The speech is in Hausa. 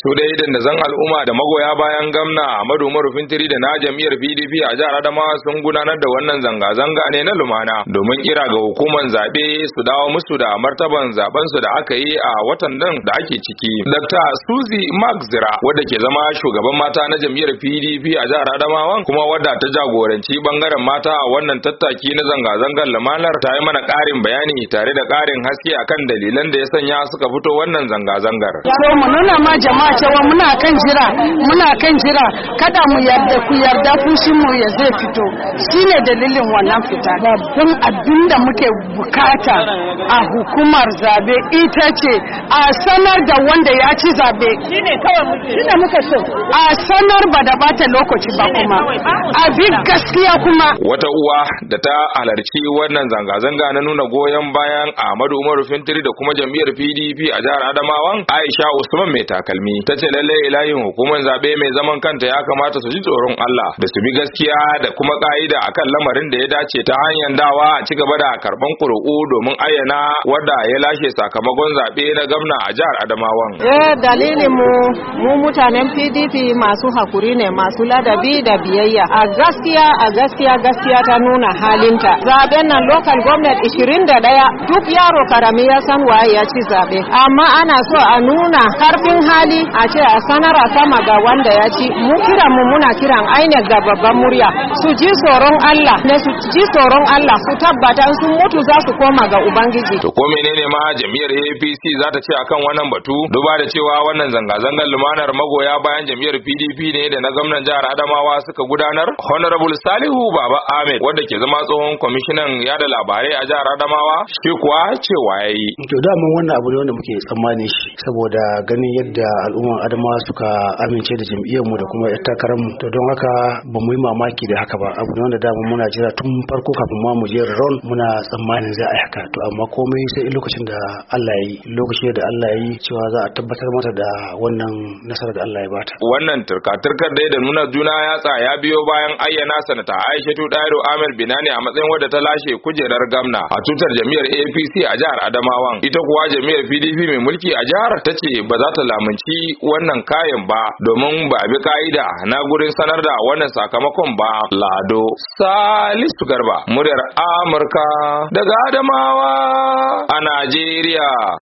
Su dai dandazon al'umma da magoya bayan gwamna Ahmadu Umaru Fintiri da na jam'iyyar PDP a jihar Adamawa sun gudanar da wannan zanga-zanga ne na lumana domin kira ga hukumar zaɓe su dawo musu da martaban zaben su da aka yi a watan nan da ake ciki. Dr. Suzy Magzira wadda ke zama shugaban mata na jam'iyyar PDP a jihar Adamawa kuma wadda ta jagoranci bangaren mata a wannan tattaki na zanga-zangar lumanar ta yi mana ƙarin bayani tare da ƙarin haske akan dalilan da ya sanya suka fito wannan zanga-zangar. So mu nuna ma jama'a cewa muna kan jira kada mu yarda ku yarda fushin mu ya zai fito shine dalilin wannan fita. Babban abin da muke bukata a hukumar zabe ita ce a sanar da wanda ya ci zabe shine muka so a sanar ba da bata lokaci ba kuma a bi gaskiya kuma. Wata uwa da ta halarci wannan zanga-zanga na nuna goyon bayan Ahmadu Umaru Fintiri da kuma jam'iyyar PDP a jihar Adamawa, Aisha Usman mai takalmi, ta ce lalle ilahin hukumar zabe mai zaman kanta ya kamata su ji tsoron Allah da su bi gaskiya da kuma ka'ida akan lamarin da ya dace ta hanyar dawa a ci gaba da karban ƙuri'u domin ayyana wanda ya lashe sakamakon zabe na gwamna a jihar Adamawa. Dalilin mu mutanen PDP masu hakuri ne, masu ladabi da biyayya. A gaskiya ta nuna halinta. Zaben nan local government 21 duk yaro karami ya san waye ya ci zabe. Amma ana so a nuna karfin hali a ce a sanar a sama ga wanda ya ci. Muna kiran INEC ga babban murya su ji tsoron Allah su tabbata sun mutu za su koma ga Ubangiji. To ko menene ma jam'iyyar APC za ta ce akan wannan batu duba da cewa wannan zanga-zangar lumanar magoya bayan jam'iyyar PDP ne da na gwamnan jihar Adamawa suka gudanar? Honorable Salihu Baba Ahmed wanda ke zama tsohon kwamishinan yada labarai a jihar Adamawa shi kuwa cewa yayi. To dama wannan abu ne wanda muke tsammani shi saboda ganin yadda al'umman Adamawa suka amince da jam'iyyar mu da kuma yar takarar mu, to don haka ba mu yi mamaki da haka ba. Abu ne wanda dama muna jira tun farko kafin ma mu je ron muna tsammanin za a yi haka, to amma komai sai lokacin da Allah ya yi, lokacin da Allah ya yi cewa za a tabbatar mata da wannan nasarar da Allah ya bata. Wannan turka-turkar da nuna juna yatsa ya biyo bayan ayyana sanata Aishatu Dairo Ahmed Binani a matsayin wadda ta lashe kujerar gwamna a tutar jam'iyyar APC a jihar Adamawa. Ita kuwa jam'iyyar PDP mai mulki a jihar ta ce ba za ta lamunci wannan kayan ba domin ba bi ka'ida na gurin sanar da wannan sakamakon ba. Lado Salisu Garba, muryar Amurka daga Adamawa a Najeriya.